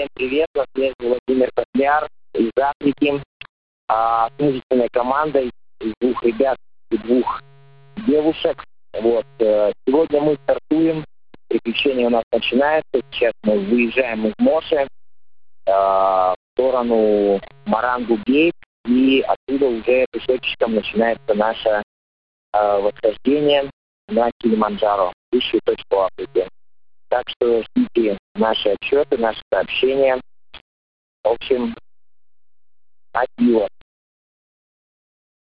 Всем привет, на связи Владимир Котляр из Африки. С мужественной командой из 2 ребят и 2 девушек. Сегодня мы стартуем, приключения у нас начинаются. Сейчас мы выезжаем из Моши в сторону Марангу-Гейт, и оттуда уже пешочком начинается наше восхождение на Килиманджаро, высшую точку Африки. Так что ждите наши отчеты, наши сообщения. В общем, адьос.